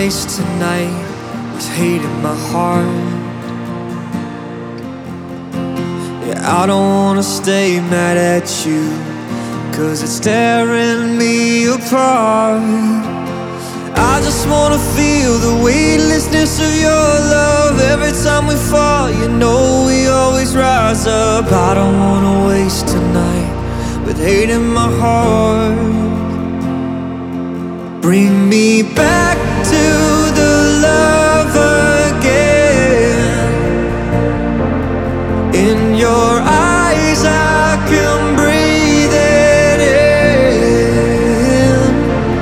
waste tonight with hate in my heart. Yeah, I don't wanna stay mad at you, 'cause it's tearing me apart. I just wanna feel the weightlessness of your love. Every time we fall, you know we always rise up. I don't wanna waste tonight with hate in my heart. Bring me back to the love